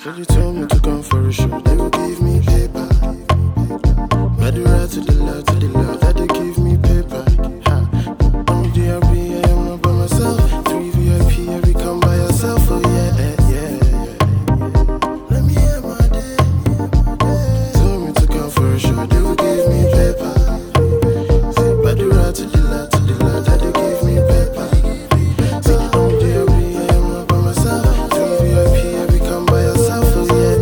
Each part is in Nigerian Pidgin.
They told me to come for a show, they will give me paper. I do right to the left, that they give me paper. I'm a DRB, I am not by myself. 3 VIP, every come by yourself, oh yeah. Let me hear my day. Told me to come for a show, they will give me paper. I do right to the left, that they give me paper. I'm a DRB, I am not by myself. 3 VIP, every come by yourself, oh yeah.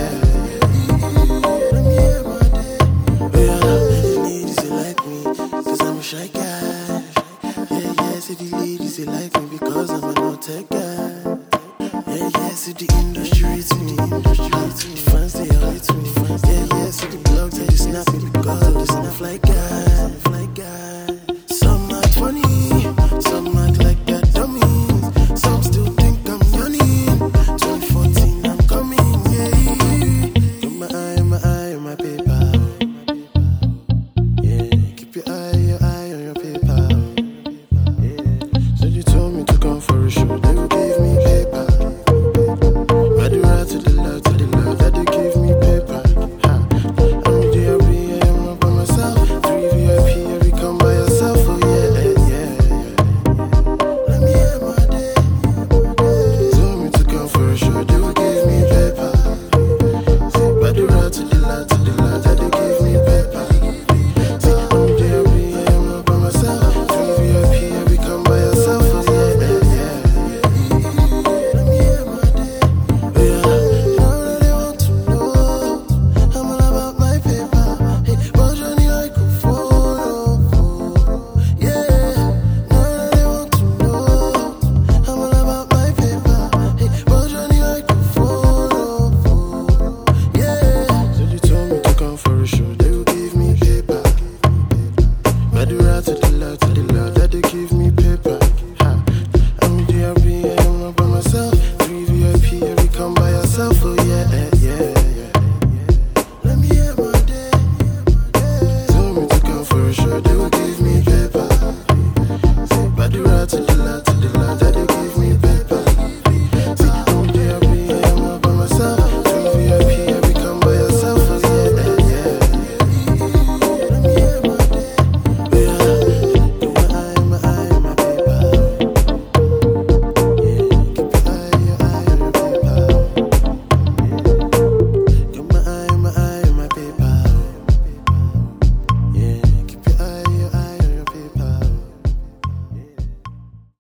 Let me hear my day. Ladies, they like me, cause I'm a shy guy. Yeah, see the ladies, they like me because I'm a no-tech guy. Yeah, see the industry, it's